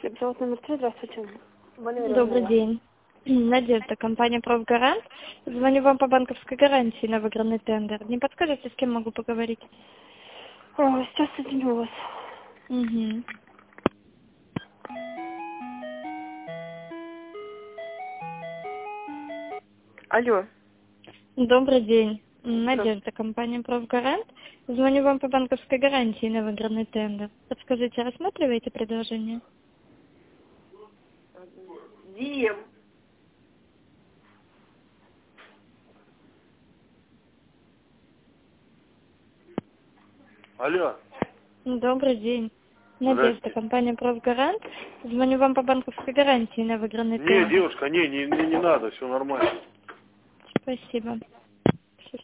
Завод номер 3, здравствуйте. Добрый день. Надежда, компания «Профгарант». Звоню вам по банковской гарантии на выигранный тендер. Не подскажете, с кем могу поговорить? Сейчас соединю вас. Угу. Алло. Добрый день. Надежда, компания «Профгарант». Звоню вам по банковской гарантии на выигранный тендер. Подскажите, рассматриваете предложение? Дим. Алло. Добрый день. Надежда, Здрасте. компания «Профгарант». Звоню вам по банковской гарантии на выигранный Не, тендер. девушка, не надо, все нормально. Спасибо.